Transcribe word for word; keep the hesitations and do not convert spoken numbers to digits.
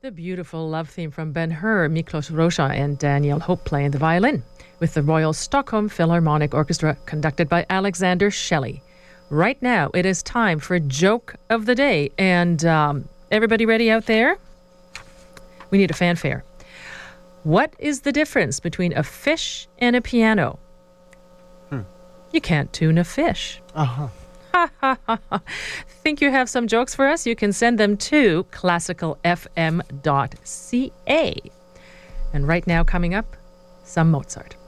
The beautiful love theme from Ben-Hur, Miklos Rozsa and Daniel Hope playing the violin with the Royal Stockholm Philharmonic Orchestra conducted by Alexander Shelley. Right now, it is time for Joke of the Day. And um, everybody ready out there? We need a fanfare. What is the difference between a fish and a piano? Hmm. You can't tune a fish. Uh-huh. Think you have some jokes for us? You can send them to classical f m dot c a. And right now, coming up, some Mozart.